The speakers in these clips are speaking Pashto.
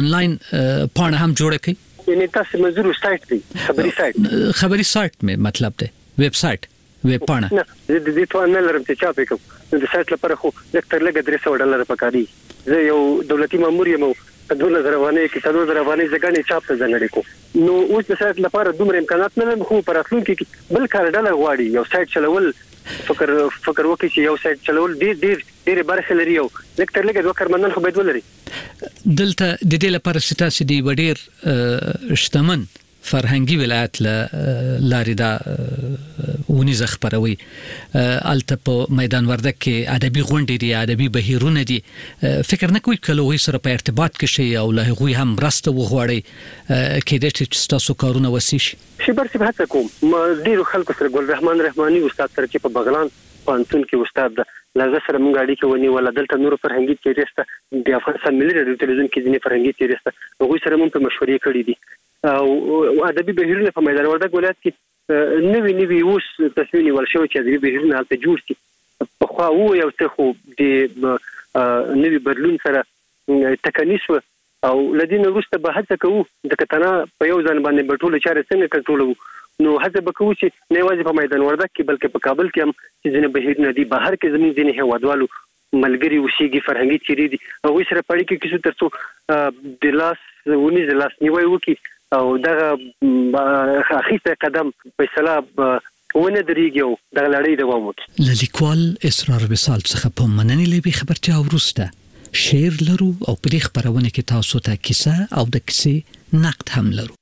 آنلاین پاڼه هم جوړه کړئ؟ یعنی تاسو منظور سایت دی خبري سایت مې مطلب دی ویب سایت ویب پاڼه نه د دې ته نه لرم چې چاپ کوم د سایت لپاره خو لکتر لګ $300 پکاري زه یو دولتي مامور یم 2000 افغانۍ کې 3000 افغانۍ ځګنې چاپ ته ځنګړې کو نو اوس د سایت لپاره دومره امکانات نه لرم خو پر راتلونکي کې بل کار ډله غواړي یو سایت چلول فکر وکړي چې یو سایت چلول ډېر برخه لري یو لکتر لګ دوه کارمندان خو باید ولري دلته د دې لپاره ستاسو دی وړیر شتمن فرهنګي ولایت لاري دا ونیزه خبروي الته په میدان وردګ کې ادبي غونډې دي ادبي بهیرونه دي فکر نه کوي کله وې سره په ارتباط کې شي او له هغوی هم راسته وغواړي کېدای شي چې تاسو کارونه وسی شي شي هڅه کوم ما ډیرو خلکو سره ګل رحمان رحماني استاد سره چې په بغلان پانتون کې استاد لږه سره مونږ اړیکه ونی ولا دلته نور فرهنګي تیریسته د افغانستان ملي رادیو تلویزیون کې ځینې فرهنګي تیریسته هغوی سره مونږ په مشورې کړې دي او ادبي بهیرونه په میدان وردګ ولایت کې نوی اوس تصمیم نیول شوی چې ادبي بهیرونه هلته جوړ شي په خوا یو څه خو د نوی بدلون سره تکنیس او لدین وروسته به هڅه کوو د کتنه په یو ځان باندې بټول چارې څنګه کنټرولو نو هڅه وکړو چې نه یوازې په میدان وردګ کې بلکې په کابل کې هم چې ځینې بهیرونه دي بهر کې زموږ ځینې هیوادوالو ملګری اوسېږي فرهنګي چیرې دي هغوی سره په اړیکه کې شو تر څو د لاس نیوی وکړي او دغه اخیسته قدم فیصله ونه درېږي او دغه لړۍ دوام وکړي له لیکوال اسرار وصال څخه په مننې لوي خبرتیا وروسته شعر لرو او په دې خبرونه کې تاسو ته کیسه او د کیسې نقد هم لرو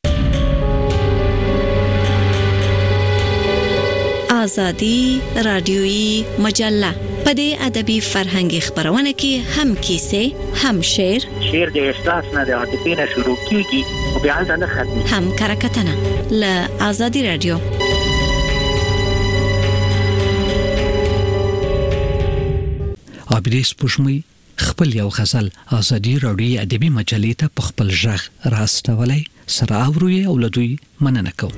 آزادی رادیویی مجله په دې ادبي فرهنګي خبرونه کې هم کیسه هم شعر د احساس نه د عاطفې نه شروع کیږي او بیا نه ختمي هم کرکټنه ل آزادی رادیو ابریس پښمي خپل یو غزل آزادی رادیویی ادبي مجلې ته په خپل ژغ راستولای سره اوروي او لدوی مننه کوم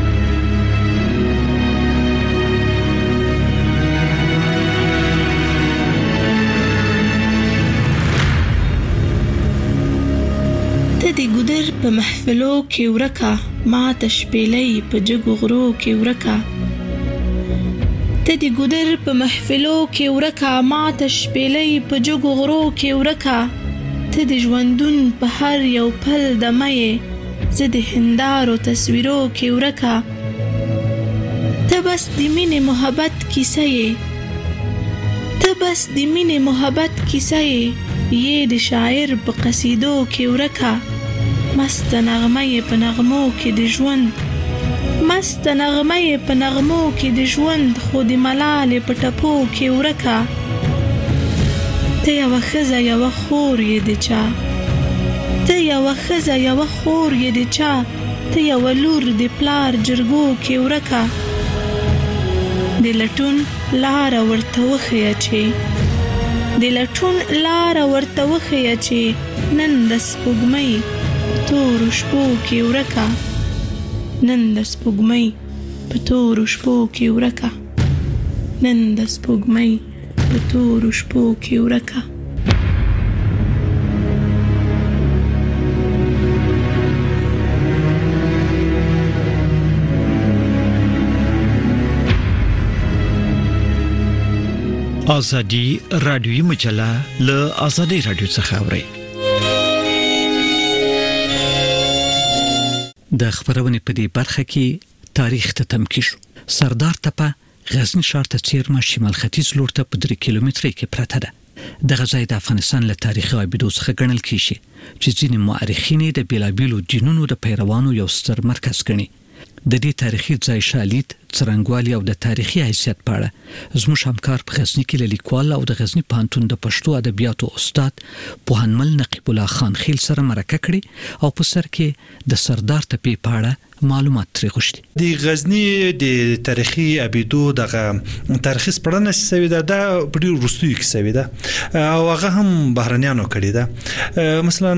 د ګودر په محفلو کې ورکا ما تشپېلې په جګو غرو کې ورکا ته د ګودر په محفلو کې ورکا ما تشپېلې په جګو غرو کې ورکا ته د ژوندون په هر یو پل د مې زه د هندارو تصویرو کې ورکا ته بس د مینې محبت کیسه یې یې د شاعر په قصیدو کې ورکا مست نغمه په نغمو کې د ژوند خو د ملال په ټپو کې ورکا ته یو خزه یو خور یې د چا ته یو لور د پلار جرګو کې ورکا د لټون لار ورته وخیا چې نن د سپوږمۍ تور شپو کې ورکا آزادی رادیویی مجله له آزادی رادیو څخه اوري د خبرونه په دې برخه کې تاریخ ته تمکیش سردار تپه غزنی ښار ته څیرمه شمال ختیځ لور ته په 3 کیلومتره کې پرته ده دغه ځای د افغانستان له تاریخي ابعادو څخه ګڼل کیږي چې ځینې مورخین د بیلابیلو دینونو د پیروانو یو ستر مرکز ګڼي د دې تاریخي ځای شالید څرنګوالي او د تاریخي حیثیت په اړه زموږ همکار په غزنی کې لیکوال او د غزنی پانتون د پښتو ادبیاتو استاد پوهنمل نقیب الله خان خیل سره مرکه کړې او په سر کې د سردار تپې په اړه معلومات ترې غوښتي د غزنی د تاریخي ابعادو دغه تاریخي سپړنه شوې ده د ډېر وروستیو کې شوې ده او هغه هم بهرنیانو کړې ده مثلا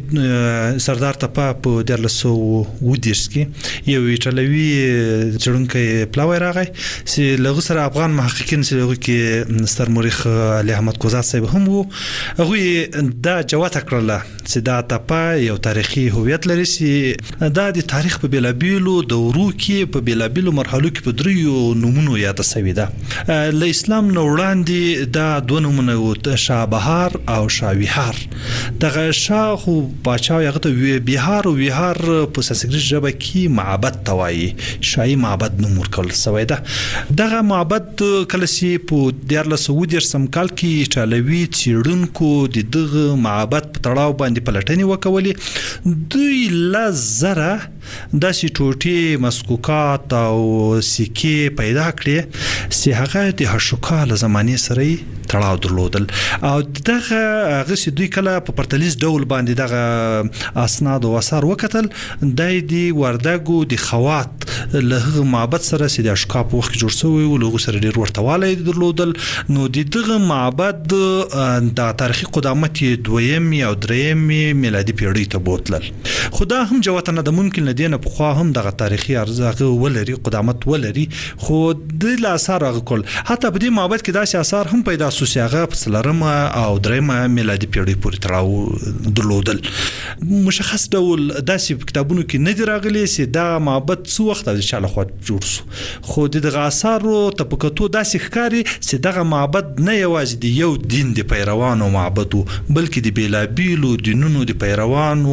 سردار تپه په 1920 کې یو ایټالوي څېړونکی دغه پلاوی راغی چې لغه سره افغان محققین چې لغه کې ستر مورخ علي احمد کوزات صاحب هم وو هغه دا جوات کړله چې دا تپه یو تاریخي هویت لري چې دا د تاریخ په بلابیلو دورو کې په بلابیلو مرحلو کې په دریو نمونو یاد شوی ده. ل اسلام نو وړاندې دا دوه نمونه وو شاه بهار او شاه ویهار. دغه شاه خو باچا یغه ته بهار او ویهار په سنسکریت ژبه کې معبد توایي شاهي معبد نوم ورکول شوی ده. دغه معبد کله چې په 1400 کال کې ایټالوي چیرونکو د دغه معبد په تړاو باندې پلټنې وکولې دوی لزره د سټوټي مسکوکات او سکه پیدا کړې چې هغه د هشوکا زمانه سره تړاو درلودل او دغه هغه دوی کله په پرتلیز ډول باندې دغه اسناد او اثار وکتل د دې وردګو د خوات له معبد سره چې د اشکا په وخت جوړ شوی او له سره ډیر ورتواله درلودل. نو دغه معبد د تاریخي قدامت دویم او دریم میلادي پیړۍ ته بوتلل. خدا هم جوته نه د ممکن نه دینه په خوا هم دغه تاریخي ارزښت ولري قدامت ولري خو د اثار غکول حتی په دې معبد کې داسې اثار هم پیدا شو چې هغه په څلورمه او دریمه میلادي پیړۍ پورې تړاو درلودل. مشخص ډول داسې کتابونو کې نه دی راغلي چې دا معبد څو وخت د چاله خو جوړ شو خو دغه اثارو تپکتو داسې ښکاری چې دغه معبد نه یوازې د یو دین د پیروانو معبد بلکې د بیلابیلو دینونو د پیروانو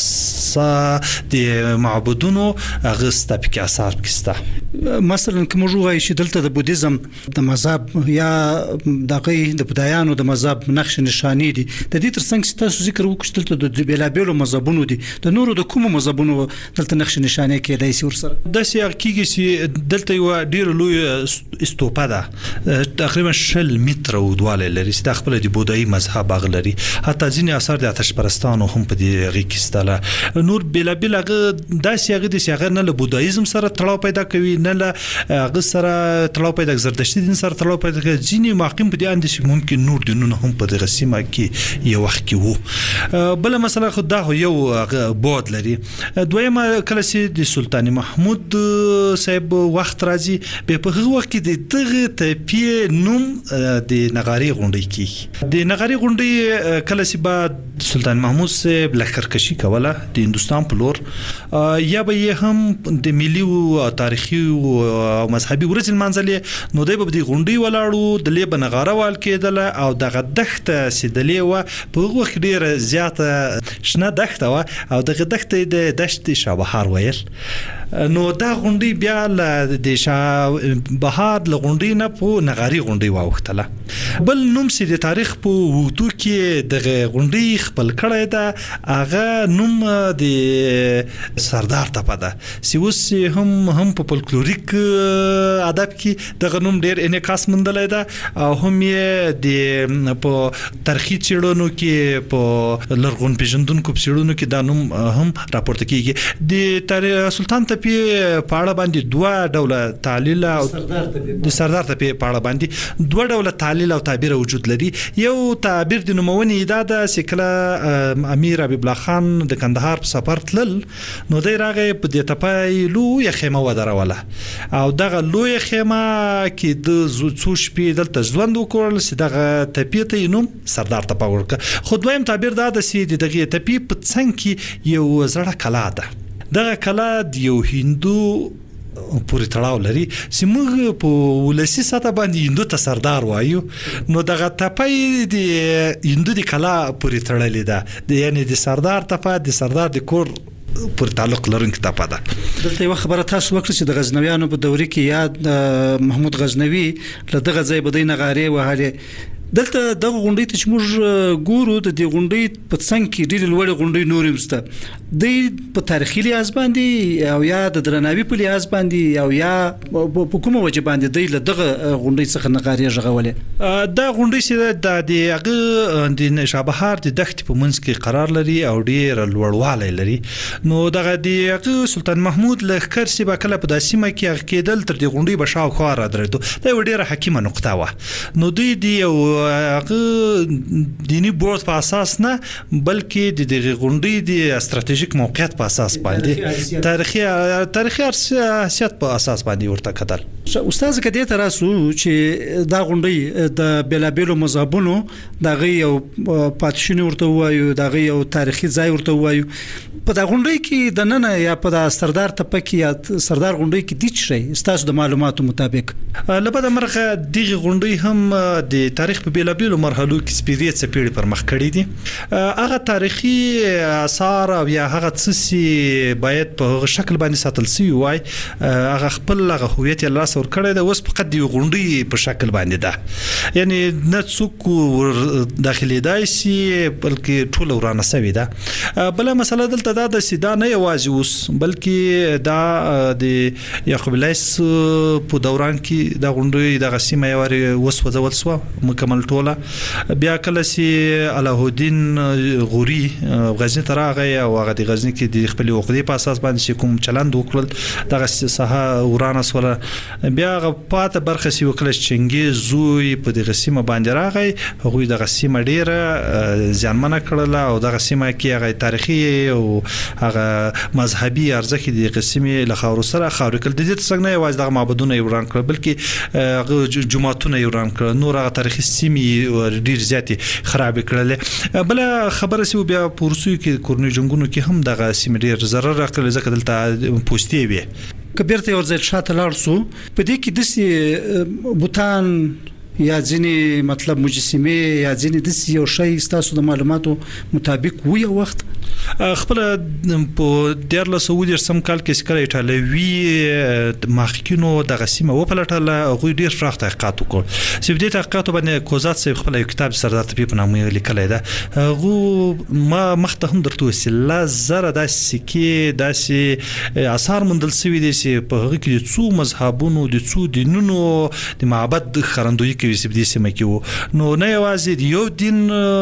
د معبدونو هغه ستپک اثار کیسته. مثلا کوم جوړای چې دلته د بودیزم د مذهب یا دغه د بدایانو د مذهب نقش نشانی دي د دې ترڅنګ چې تاسو ذکر وکړل دلته د بیلابیلو مذهبونو دي د نورو د کوم مذهبونو دلته نقش نشانی کېدای شي ورسره د سیاقیږي چې دلته یو ډیر لوی استوپا ده تقریبا 100 متر ودواله لري چې د خپل د بودایي مذهب اغلري حتی ځینې اثار د آتش پرستانو هم په دې غي کېستله. نور بیلابیل هغه داسې هغه د سیاغه نه له بودایزم سره تړاو پیدا کوي نه له هغه سره تړاو پیدا زردشتي دین سره تړاو پیدا کوي. ځینې محققین په دې اند چې ممکن نور دینونه هم په دغه سیمه کې یو وخت کې وو. بل مثلا خدای خو یو بود لري. دویمه کله چې د سلطان محمود صاحب وخت راځي به په هغه وخت کې د دغه تپی نوم د نغاري غونډې کې د نغاري غونډې کله چې بعد سلطان محمود صاحب لخرکشي کوله د هندستان په لور یا به هم د ملي او تاریخي او مذهبي ورځ منځلې نو د به د غونډې ولاړو د لیب نغاره وال کېدل او دغه دښته سیدلې و په هغه وخت ډیره زیاته شنه دښته و او دغه دښته د دشت شابهار ویل. نو دا غونډې بیا د شاه بهار له غونډې نه په نغاري غونډې واوختله. بل نوم چې د تاریخ په وګړو کې دغه غونډې خپل کړی دا هغه نوم د سردار تپه ده چې اوس هم په فولکلوریک ادب کې دغه نوم ډیر انعکاس موندلی ده او هم یې د په تاریخي څېړنو کې په لرغون پیژندونکو څېړنو کې دا نوم هم راپورته کیږي. د سلطان تپې په اړه باندې دوه ډوله تعلیل او د سردار تپې په اړه باندې دوه ډوله تعلیل او تعبیر وجود لري. یو تعبیر د نومونې دا ده چې کله امیر حبیب الله خان د کندهار په سفر تلل نو دی راغی په دې تپې لویه خیمه ودروله او دغه لویه خیمه کې د څو شپې دلته ژوند وکړل چې دغه تپې ته نوم سردار تپه ورکړه. خو دویم تعبیر دا ده چې دغه تپې په څنګ کې یو زړه کلا ده. دغه کلا د یو هندو پورې تړاو لري چې موږ په ولسی ساته باندې هندو ته سردار وایو نو دغه تپې د هندو د کلا پورې تړلې ده یعنی د سردار تپه د سردار د کور پر تعلق لرونکي تپه ده. دلته یو خبره تاسو وکړه چې د غزنویانو په دورې کې یاد محمود غزنوي له دغه ځای بدی نغاري وهاله دلته دغه غونډې ته چې موږ ګورو د دې غونډې په څنګ کې ډېرې لوړې غونډې نورې مسته د په تاریخي لحاظ باندې او یا د درناوي په لحاظ باندې او یا په کومه وجه باندې د دغه غونډې څخه نغاري ژغولې. دا غونډې چې د هغه د شابهار د دښتې په منځ کې قرار لري او ډېر لوړوالی لري نو دغه د هغه سلطان محمود لښکر چې به کله په داسې سیمه کې هغه کېدل تر دې غونډې به شاوخوا را درېدو. دا یوه ډېره حکیمه نقطه وه. نو دوی د یو هغه دینی بورډ په اساس نه بلکې د دغه غونډې د استراتیژیک موقعیت په اساس باندې تاریخي حیثیت په اساس باندې ورته کتل. استاد کدی تراسو چې دا غونډې د بلابلو مذهبونو دغه یو پاتشین ورته وایو دغه یو تاریخي ځای ورته وایو په دا غونډې کې د نن یا په د سردار تپکی یا سردار غونډې کې د چي ستاسو د معلوماتو مطابق لبد مرغه دغه غونډې هم د تاریخ په بلابلو مرحلو کې سپیریت سپیړي پر مخ کړی دي. هغه تاریخي آثار او یا هغه څه باید په شکل باندې ساتل شي وای هغه خپل هغه هویت الله سره کړی دا اوس فقط دی غونډې په شکل باندې ده یعنی نه څوک داخلي دای شي بلکې ټول ورانه سوي ده. بل مسله دلته دا د سیدا نه یوازې اوس بلکې دا د یعقوب لیث په دوران کې دا غونډې د غسیمه یوري وسوځول سو مکمل ټوله بیا کله سي علاء الدین غوري غزنی ترغه او هغه د غزنی کې د خپل وقدي په اساس باندې کوم چلند وکړل دغه ساحه ورانه سره بیا غپاته برخه سی وکړل چنګي زوی په د غسیمه باندې راغی هغه د غسیمه ډیره ځانمنه کړل او د غسیمه کې هغه تاریخي او هغه مذهبي ارزښت د غسیمه له خاور سره خاور کړل د دې څنګه یوازې د معبدونه وران کړل بلکې جمعهونه وران کړل نور هغه تاریخي سیمې ډیر زیاتې خراب کړل. بل خبره سی بیا پورسوي کې کورنۍ جنگونو کې هم د غسیمه ډیر ضرر راکړل ځکه دلته پوسټي وي کبیرته یو ځل شاته لاړ سو په دې کې د بوتان یا ځینی مطلب مجسمه یا ځینی د یو شی ستاسو د معلوماتو مطابق وي وخت خپل په 1900 سم کال کې سکر ایټالوي محققینو د غسیمه وپلټل غوی ډیر فراخ تحقیقات وکړ چې د تحقیقاتو باندې کوزات صاحب خپل کتاب سردار طبيب په نامه لیکلی ده غو ما مخته هم درته وسله زره د سکه داسې آثار مندل سوي دي چې په هغه کې څو مذهبونو د څو دینونو د معبد خرندوی کې وسب دي سم کې نو نه یوازې یو دین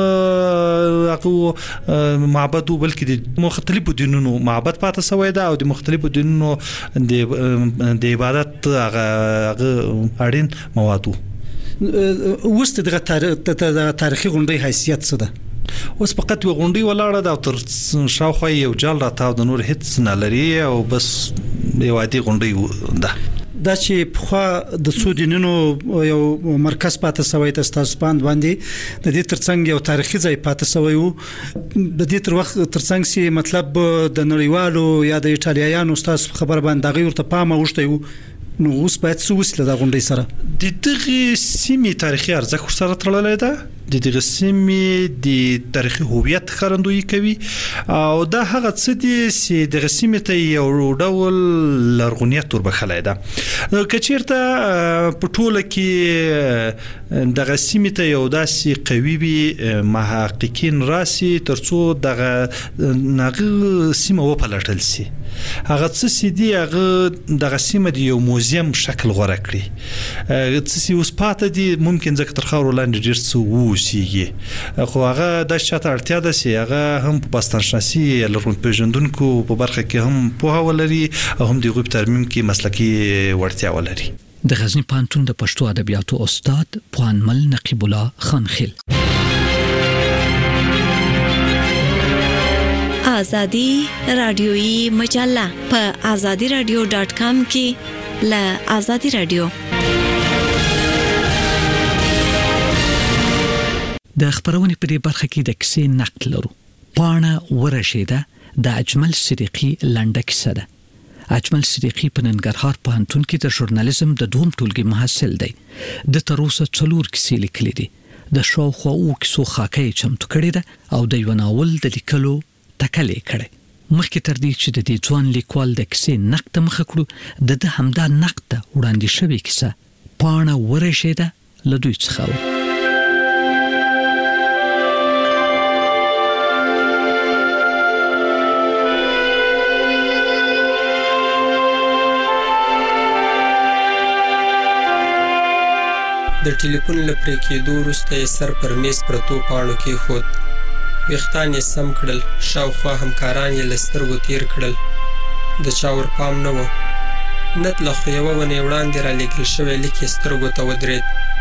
هغه معبد بلکې د مختلفو دینونو معبد پاتې شوی دا او د مختلفو دینونو د عبادت هغه اړین موادو وست د تاریخي غونډې حیثیت څه ده اوس فقط یو غونډې ولاړه ده تر شاوخوا یو جال راتاو د نور هیڅ نه لري او بس یو عادي غونډې ده دا چې په خوا د سودینونو یو مرکز پاتې شوی تاسو باندې د دې ترڅنګ یو تاریخي ځای پاتې شوی وو د دې تر وخت ترڅنګ سي مطلب د نړیوالو یا د ایټالیایانو تاسو خبر باندې غیر ته پام اوښته وو نو اوس باید څه وسیله د غونډې سره د دغه سیمې تاریخي ارزښت سره تړلې ده د دغه سیمې د تاریخي هویت ښکارندویي کوي او دا هغه څه دي چې د سیمې ته یو ډول لرغونیت وربخلای ده کچیرته په ټوله کې د سیمې ته یو داسې قوي وي محققین راسي ترڅو دغه نغه سیمه وپلټل شي هغه څه چې دی هغه د سیمې د یو موزیم شکل غوړه کړی څه اوس پاتې دي ممکن ځکه تر خاور لاندې ډیر څه وسیږي خو هغه د شاته اړتیا ده چې هغه هم په باستانشناسي لرون پیژندونکو په برخه کې هم په ولري او هم د غوب ترمیم کې مسلکی ورتیا ولري. د غزنی پانتون د پښتو ادبیاتو استاد پوانمل نقیب الله خانخیل آزادی رادیویی مجله په azadiradio.com کې له آزادی رادیو د خبرونې په دې برخه کې د کیسې نقل لرو. پاڼه ورشیده د اجمل صدیقی لنډه کیسه ده. اجمل صدیقی په ننګرهار پوهنتون کې د ژورنالیزم د دوم ټولګي محصل دی. د تر اوسه 4 کیسې لیکلې دي. د شاوخوا او کیسو خاکې چمتو کړې ده او د یو ناول د لیکلو تکلې کړې. مخکې تر دې چې د دې ځوان لیکوال د کیسې نقد مخ کړو د همدا نقد وړاندې شوی کیسه پاڼه ورشیده له دوی څخه د ټلیفون لپاره کېدو وروسته یې سر پر میز پرتو پاڼو کې خود ویښتان یې سم کړل شاوخوا همکاران یې له سترګو تیر کړل د چا ور پام نه و نت له خو یوه ونې وړاندې رالېږل شوی لیک یې سترګو ته ودرېد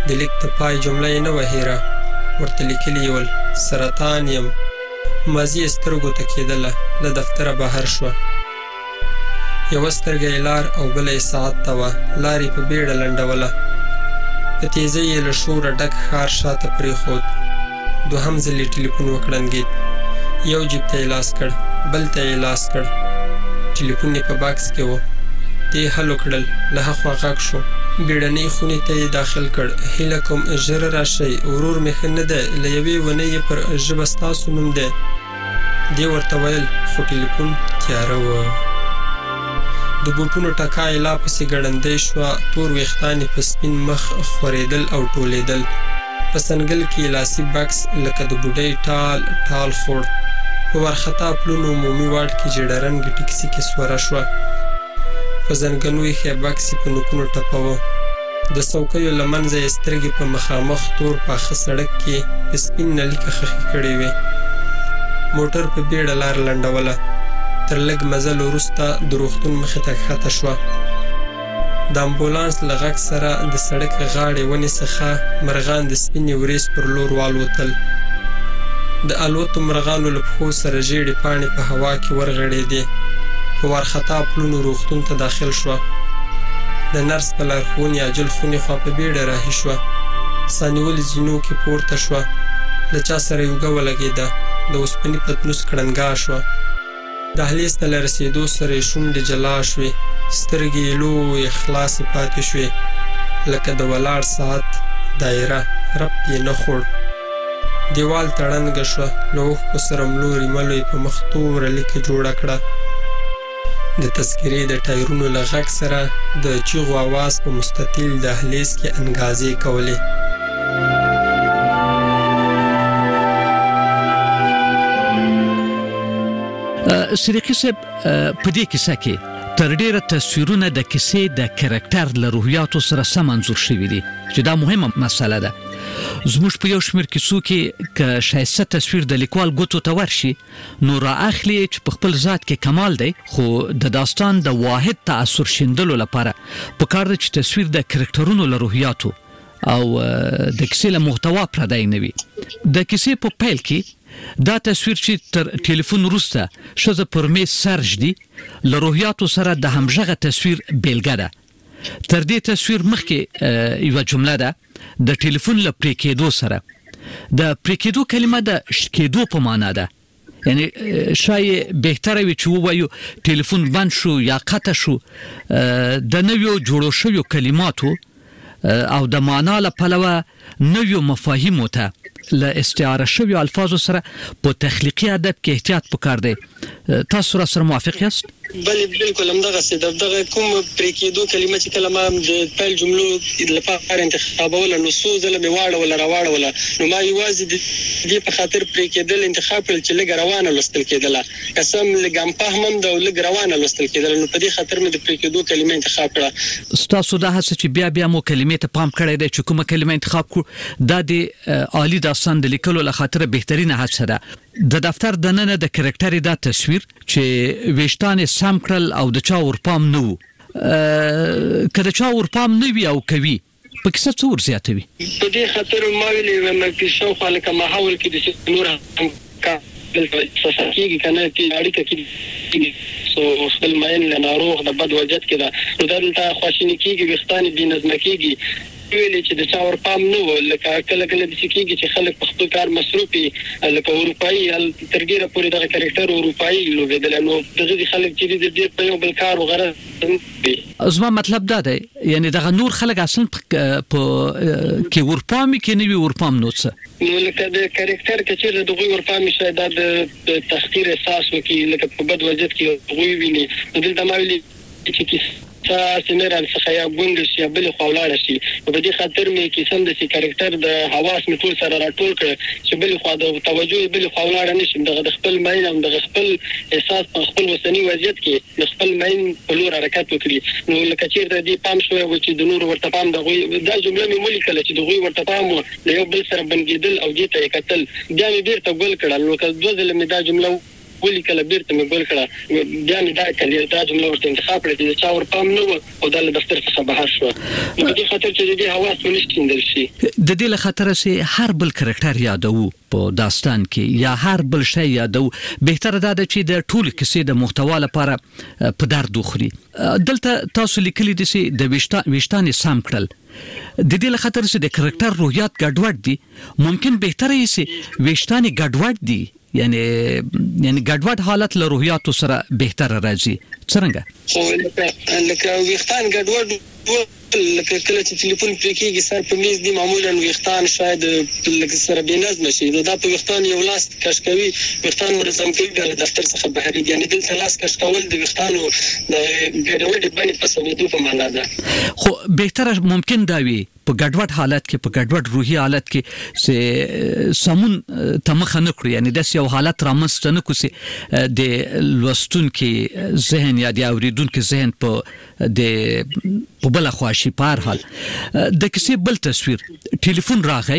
د لیک د پای جمله یې نه وه هیره. ورته لیکلي ول سرطان یم. ماضي یې سترګو ته کېدله. له دفتره بهر شوه. یوه سترګه یې لار او بله یې ساعت ته وه. لار یې په بیړه لنډوله. په تیزۍ یې له شوره ډک ښار شاته پرېښود. دوهم ځل یې ټلیفون وکړنګېد. یو جیب ته یې لاس کړ، بل ته یې لاس کړ. ټلیفون یې په باکس کې و. دې حل وکړل. له هاخوا غږ شو. بیړنۍ خونې ته یې داخل کړ. هیله کوم ژر راشئ، ورور مې ښه نه دی، له یوې ونې یې پر ژبه ستاسو نوم دی. دې ورته ویل خو ټلیفون تیاره و. د بوټونو ټکا یې لا پسې ګړندۍ شوه. تور ویښتان یې په سپین مخ خورېدل او ټولېدل. په سنګل کې یې لاسي بکس لکه د بوډۍ ټال ټال خوړ. په وارخطا پلونو عمومي واټ کې جډرنګې ټکسي کې سوره شوه. په زنګنو ایښی بکس یې په نوکونو ټپوه. د څوکیو له منځه یې سترګې په مخامخ تور پاخه سړک کې په سپین نلیکه خښې کړې وې. موټر په بیړه لار لنډوله. تر لږ مزل وروسته د روغتون مخې ته ښکته شوه. د امبولانس له غږ سره د سړک غاړې ونې څخه مرغان د سپینې وریځ پر لور والوتل. د الوتو مرغانو له پښو سره ژیړې پاڼې په هوا کې ورغړېدې. په وارخطا پلونو روغتون ته داخل شوه. د نرس په لارښوونې عاجل خونې خوا په بیړه راهي شوه. ساه نیولې زینو کې پورته شوه. له چا سره یې اوږه ولګېده. د اوسپنې پتنوس کړنګا شوه. دهلیز ته له رسېدو سره یې شونډې جلا شوې. سترګې یې لویې خلاصې پاتې شوې لکه د ولاړ ساعت دایره. ربط یې نه خوړ. دیوال ته ړنګه شوه. له اوښکو سره ملوري ملو یې په مخ توره لیکه جوړه کړه. د تذکرې د ټایرونو له غږ سره د چیغو آواز په مستطیل دهلیز کې انګازې کولې. صدیقي صاحب په دې کیسه کې تر ډیره تصویرونه د کیسې د کرکټر له روحیاتو سره سم انځور شوي دي چې دا مهمه مسله ده. زموږ په یو شمېر کیسو کې که ښایسته تصویر د لیکوال ګوتو ته ورشي نو رااخلي چې په خپل ذات کې کمال دی، خو د داستان د واحد تاثر شیندلو لپاره پکار ده چې تصویر د کرکټرونو له روحیاتو او د کیسې له محتوا پردی نه وي. د کیسې په پیل کې دا تصویر چې تر ټلیفون وروسته ښځه پر میز سر ږدي له روحیاتو سره د همغږه تصویر بیلګه ده. تر دې تصویر مخکې یوه جمله ده د ټلیفون له پرې کېدو سره. د پرې کېدو کلمه د شکېدو په معنا ده. یعنی شاید بهتره وي چې ووایو ټلیفون بند شو یا قطع شو. د نویو جوړو شویو کلماتو او د معنا له پلوه نویو مفاهیمو ته له استعاره شویو الفاظو سره په تخلیقي ادب کې احتیاط پکار دی. تاسو سره موافق یاست؟ بله بالکل همدغسې دغه کوم پرې کېدو کلمه چې کله ما د پیل جملو لپاره انتخابوله نو څو ځله مې واړوله راواړوله نو ما یوازې د دې په خاطر پرې کېدل انتخاب کړل چې لږ روانه لوستل کېدله. قسم لږ همفهم هم ده او لږ روانه لوستل کېدله نو په دې خاطر مې د پرې کېدو کلمه انتخاب کړه. ستاسو دا هڅه چې بیا مو کلمې ته پام کړی دی چې کومه کلمه انتخاب کړو دا د عالی داستان د لیکلو له خاطره بهترینه هڅه ده. د دفتر دننه د کرکټر دا تصویر چې ویشتان سم کړل او د چا ورپام نه وو، که د چا ورپام نه وي او کوي په کیسه څه ور زیاتوي؟ په دې خاطر ما ویلې چې شاوخوا لکه ماحول کې د نور دلته کېږي که نه اړیکه کېږي خپل مین له ناروغ د بد وضعیت کې ده نو دا دلته خواشیني کېږي، ویښتان یې بېنظمه کېږي. ویلې چې د چا ورپام نه و لکه کله داسې کېږي چې خلک په خپل کار مصروف وي لکه اروپایي تر ډېره پورې دغه کرکټر اروپایي لوبېدلی نو دغه دي خلک چې دي ډېر په یو بل کار و غرض وي. زما مطلب دا دی یعنی دغه نور خلک اصلا په کې ورپامي کې نه وي ورپام نو څه نو لکه د کرکټر که چېرته د هغوی ورپامي شاید دا د تحقیر احساس وکړي لکه په بد وضعیت کې هغوی ویني نو دلته ما ویلي چې سنرال څخه یا ګونګ شي یا بلې خوا ولاړه شي نو په دې خاطر مې کیسه همداسې کرکټر د حواس مې ټول سره راټول کړه چې بلې خوا د توجه یې بلې خوا ولاړه نه شي دغه د خپل مین او دغه خپل احساس په خپل وسني وضعیت کې د خپل مین په لور حرکت وکړي. نو لکه چېرته دې پام شوی و چې د نورو ورته پام د هغوی دا جمله مې ولیکله چې د هغوی ورته پام و د یو بل سره بندګېدل او دې ته یې کتل بیا مې بېرته ګل کړل نو که دوه ځله مې دا جمله ولي کله بیرته مې ګول کړه بیا مې دا کله دا جمله ورته انتخاب کړه چې چا ور پام نه او د دفتر څخه بهر شو نو دې خاطر چې دې حواس ونشتیندل شي د دې له خاطر چې هر بل کرکټر یادو په داستان کې یا هر بل شی یادو بهتره ده چې د ټول کیسې د محتوا لپاره په درد وخوري دلته تاسو لیکلي دي چې د ویشتان سم کړل د دې له خاطر چې د کرکټر روحیات ګډوډ دي ممکن بهتره یې چې ویشتان ګډوډ دي یعنی ګډوډ حالت له روحیاتو سره بهتره راځي څنګه خو لکه ویختان ګډوډ لکه کله چې ټلیفون پرې کېږي سر په میز دی معمولا ویختان شاید لکه سره بې نظمه شي دا په ویختان یو لاس کش کوي ویختان منظم کوي د دفتر څخه بهر یعنی دلته لاس کش کول د ویختانو د ګډوډۍ باندې په سمېدو په معنا ده خو بهتره ممکن دا وي په ګډوډ حالت کې په ګډوډ روحي حالت کې چې سمون تمخ نه کړی یعنی د یو حالت رامنځته نه کوسي د لوستون کې ذهن یا د اوریدون کې ذهن په د بل خواشي په هر حال د کیسې بل تصویر ټلیفون راغی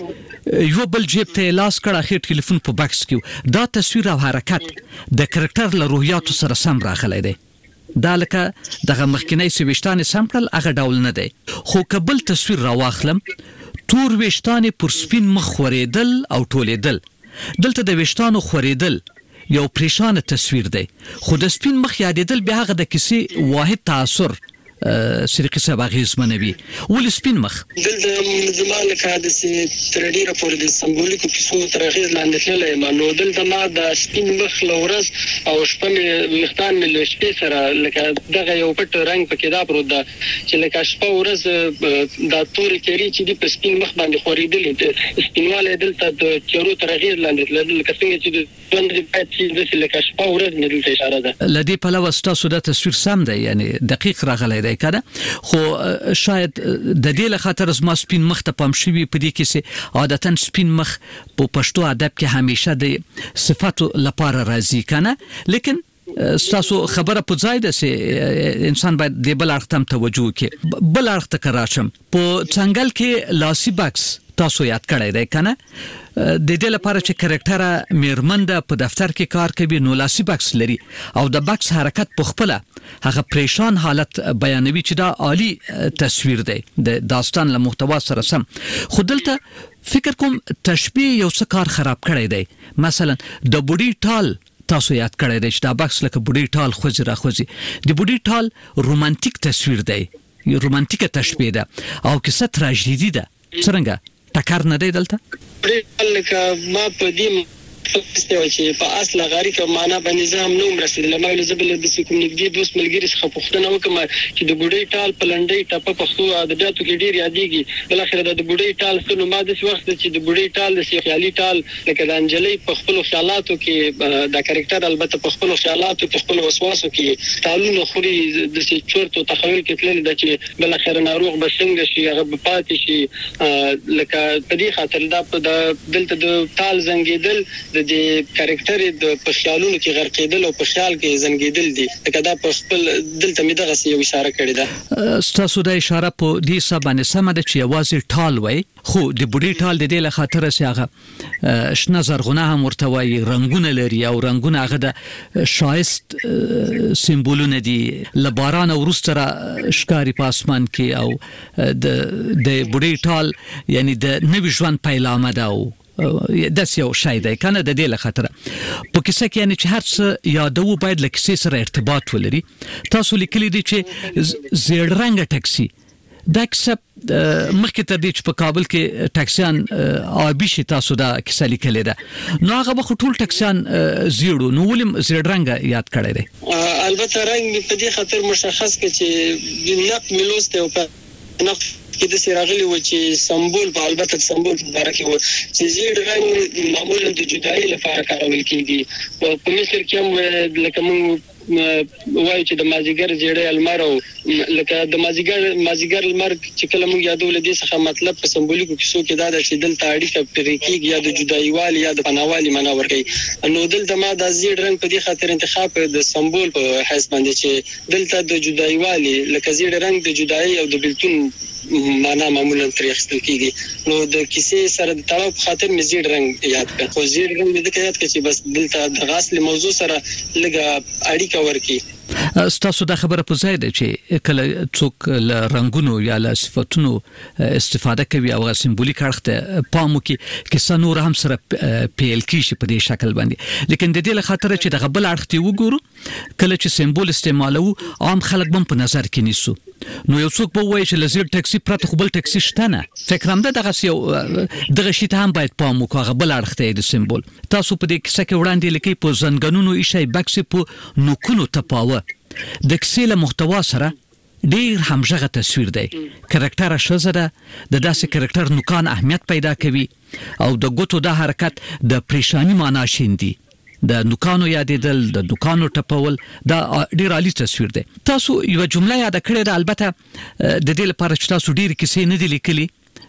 یو بل جیب ته لاس کړه اخر ټلیفون په باکس کې دا تصویر او حرکت د کرکټر له روحیاتو سره سم راغلی دی دا لکه دغه مخکینی سويشتان سمپل هغه ډول نه دی خو قبل تصویر راواخلم تور ویشتان پر سپین مخ خوریدل او ټولیدل دلته د ویشتانو خوریدل یو پریشان تصویر دی خو د سپین مخ یادېدل به هغه د کیسې واحد تاثر سرقه سباغیز منوي ول سپین مخ دلته زمانه کاده سي ترډي راپور د سمبولیکو کیسو ترغیز لاندې تللی مانو دلته ما د سپین مخ لورس او شپه وختان مل شپې سره لکه دغه یو پټ رنگ پکې دا پروت ده چې لکه شپه ورځ د توري کری چې د سپین مخ باندې خوريدل سپینواله دلته د چورو ترغیز لاندې تللی لکه څنګه چې د باندې پاتې د لکه شپه ورځ مې دلته اشاره ده لدی په لوستا سودا تصویر سم دی یعنی دقیق راغلی دی کنه خو شاید د دې له خاطر زما سپین مخ ته پام شوی په دې کې چې عادتاً سپین مخ په پښتو ادب کې همیشه د صفاتو لپاره راځي کنه لیکن تاسو خبره په ځای ده چې انسان باید د بل اړخ ته توجه وکړي بل اړخ ته راشم په څنګه کې لاسي باکس تاسو یاد کړی دی کنه د دې لپاره چې کرکټر میرمنده په دفتر کې کار کوي نو لاسي باکس لري او د باکس حرکت په خپل هغه پریشان حالت بیانوي چې دا عالی تصویر دی د داستان له محتوا سره سم خو دلته فکر کوم تشبیه یو څه کار خراب کړی دی مثلا د بوډي ټال تاسو یاد کړی دی چې دا باکس لکه بوډي ټال خوځي را خوځي د بوډي ټال رومانټیک تصویر دی یو رومانټیک تشبیه ده او کیسه تراژیدي ده څنګه ټکر نه دی دلته لکه ما په دې پوښتنه چې په اصل غاری کوم معنا باندې ځم نو مرسته لمه زبل د کوم نګدي دوست ملګری څخه پوښتنه وکم چې د بوډۍ ټال په لنډۍ ټاپه پښتو ادبیاتو کې ډیر یادېږي بل اخر د بوډۍ ټال څخه ما د وخت چې د بوډۍ ټال د خیالي ټال لکه د انجلۍ په خپل خیالاتو کې د کریکټر البته په خپل خیالاتو په خپل وسواسو کې ټالونه خوري د چورتو تخیل کې تلل د چې بل اخر ناروغ بسنګ شي هغه پاتې شي لکه په دې خاطر دا دلته د ټال زنګیدل د کریکټر د په خیالونو کې غرقېدل او په خیال کې زنګېدل دي لکه دا په خپل دلته مې دغه یو اشاره کړې ده تاسو د اشاره په دې سبانه سم ده چې یوازې ټال وای خو د بوډۍ ټال د دې له خاطر چې هغه شنه زرغونه هم ورته وای رنگونه لري او رنگونه هغه د شایست سمبولونه دي لباران ورسته ښکاری په اسمان کې او د بوډۍ ټال یعنی د نوې ژوند پیلامه ده او داس یو شای دی کنه د دې له خاطر په کیسه کې یعنی چې هر څه یادو باید له کیسې سره ارتباط ولري تاسو لیکلي دي چې زیړ رنګ ټاکسي دا کیسه مخکې تر دې چې په کابل کې ټاکسیان آبي شي تاسو دا کیسه لیکلې ده نو هغه به ټول ټاکسیان زیړو نو ولیم زیړ رنګ یاد کړی دی البته رنګ په دې خاطر مشخص کې چې نق ملوسته او په نق کې د سراغلي و چې سمبول په البته سمبول په اړه کې و چې زیړ رنګ معمولا د جدایي لپاره کارول کېږي په مصر کې هم لکه موږ وایي چې د مازیګر زیړې المر لکه د مازیګر المر چې کله موږ یادول دي څخه مطلب په سمبولیکو کیسو کې دا د چې دلته اړیکه پریکیږي یا د جدایوالي یا د پناوالي معنا ورکړي نو دلته ما د زیړ رنگ په دې خاطر انتخاب د سمبول په حیث باندې چې دلته د جدایوالي لکه زیړ رنگ د جدایي او د بلتون معنا معمولا ترې اخیستل کیږي نو د کیسې سره د تړاو خاطر مې زیړ رنگ یاد کړ خو زیړ رنگ دې یاد کړ چې بس دلته د غاصل موضوع سره لګه اړیکه ورکړي ستاسو دا خبره په ځای ده چې کله څوک له رنگونو یا له صفاتونو استفاده کوي او سمبولیک اړخ ته پام وکړي کیسه نور هم سره پیل کیږي په دې شکل باندې لیکن د دې له خاطر چې د غبل اړخ ته وګورو کله چې سمبول استعمالو عام خلک هم په نظر کې نیسو نو یو څوک به وایي چې لزر ټاکسي پرته خپل ټاکسي شته نه فکر هم دغه یو دغه شی ته هم باید پام وکړو غبل اړخ ته د سمبول تاسو په دې کیسه کې وړاندې لیکي په زنګونونو ایشي بکس په نوکونو تپاوه د کیسې له محتوا سره ډیر همغه تصویر دی کریکټر شزه ده د داسې کریکټر نوکان اهمیت پیدا کوي او د ګوتو د حرکت د پریشانی معنا شیندي د نوکانو یادېدل د دوکانو ټپول دا ډیر عالی تصویر دی تاسو یو جمله یاد کړئ دا البته د دې لپاره چې تاسو ډیر کیسې نه دي لیکلي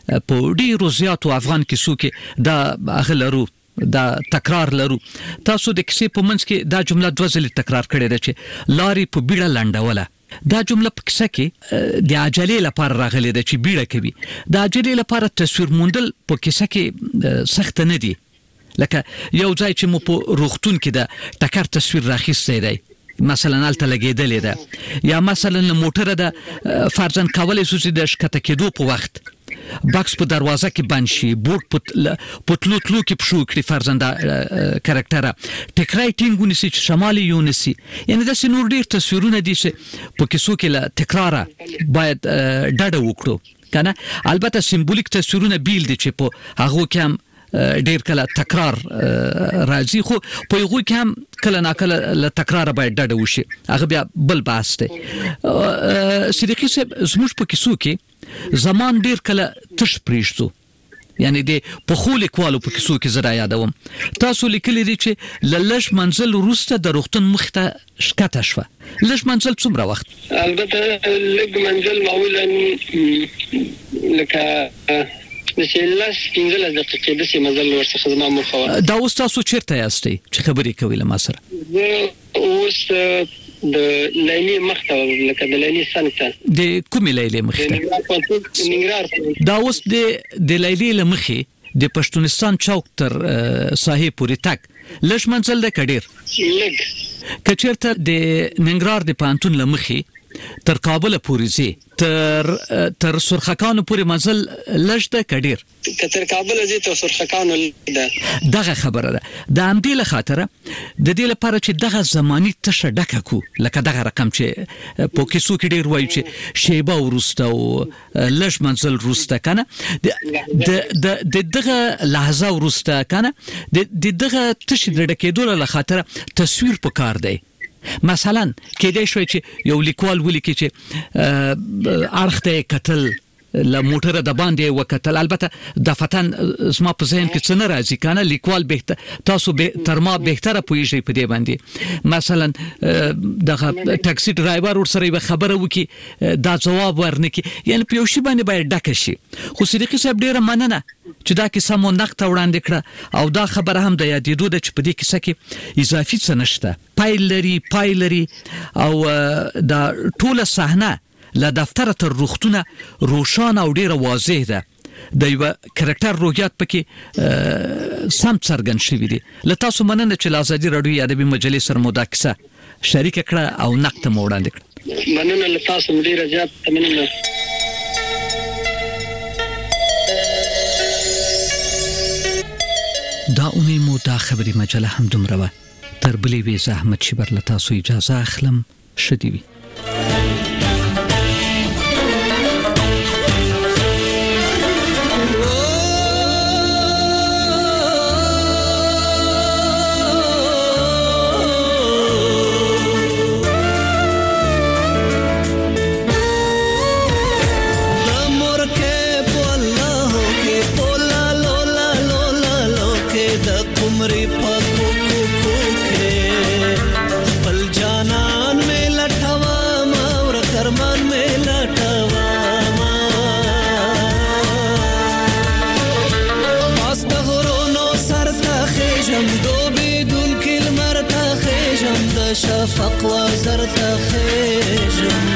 په ډیرو زیاتو افغان کیسو کې دا اغلرو دا تکرار لرو تاسو د کیسې په منځ کې دا جمله دوه ځله تکرار کړې ده چې لاري په بیړه لنډوله دا جمله په کیسه کې د عجلې لپاره راغلي ده چې بیړه کوي د عجلې لپاره تصویر موندل په کیسه کې سخت نه دي لکه یو ځای چې مو په روختون کې د ټکر تصویر راخیستی دی مثلا الته لګیدلې ده یا مثلا موټر د فرضاً کولای شو چې د شکته کېدو په وخت باکس په دروازه کې بند شي بورډ په تلو کې پښو کړي فرضاً دا کریکټر ټکرای ټینګونی سي چې شمالي یونسي یعنی د سنور ډیر تصویرونه دي چې په کیسو کې له تکرار باید ډډه وکړو کنه البته سمبولیک تصویرونه بیل دي چې په هغه کې هم ډیر کله تکرار راځي خو په یو کې هم کله ناکله له تکرار باید ډډه وشي هغه بیا بل بحث دی صدیقي صاحب زموږ په کیسو کې زمان ډیر کله تش پریښتو یعنی د په خو لیکوالو په کیسو کې زړه یادوم تاسو لیکلي دي چې لږ منزل وروسته د روغتون مخته شکته شوه لږ منزل څومره وخت البته لږ منزل معمولا لکه مثلاً 15 دقیقې د سیمه مزل ورڅخه زما مخه دا اوس تاسو چیرته یاستئ چې خبرې کوي له ما سره اوس د لیلی مخته لکه د لیلی څنګه د کومې لیلی مخته دا اوس د لیلی لمخې د پښتونستان چوک تر ساحې پورې تک لږ منزل د کډیر لږ کچیرته د ننګرهار د پانتون لمخې تر کابل پورې زی تر سرخکانو پورې منزل لږ د کډیر تر کابل زی تر سرخکانو دغه خبره ده د امدې له خاطره د دې لپاره چې دغه زمانی تشه ډکه کو لکه دغه رقم چې په کیسو کې ډیر وایي چې شیبه ورسته او لږ منزل ورسته کنه د دغه لحظه ورسته کنه د دغه تشه د ډکېدو له خاطره تصویر پکار دی مثلا کېدای شوی چې یو لیکوال ولیکي چې ارخته قتل لا موټر د باندې وکتل البته د فتن زما په ذهن کې څه نه راځي کنه لیکوال به تاسو به تر ما بهتره پوهیږئ په دې باندې مثلا د ټاکسي ډرایور ور سره خبره وکي دا جواب ورنکي یعنی په یو شی باندې باید ډکه شي خو صدیقي صاحب ډیره مننه چې دا کیسه مو نقد وړاندې کړه او دا خبره هم د یادېدو ده چې په دې کیسه کې اضافي څه نشته پای لري او دا ټوله صحنه له دفتر تر روختونه روشان او ډیره واضح ده د یو کریکټر روحیات پکې سم څرګند شوی دی له تاسو مننه چې آزادي رادیو ادبي مجلې سره مو دا کیسه شریک کړه او نقد مو وړاندې کړه مننه له تاسو ډیره زیات مننه دا اونۍ مو دا خبري مجله هم دومره وه تر بلې وې زحمت شبر له تاسو اجازه اخلم شدي وي عمرې په کوکو کې خپل جانا شفق وزرت خيجم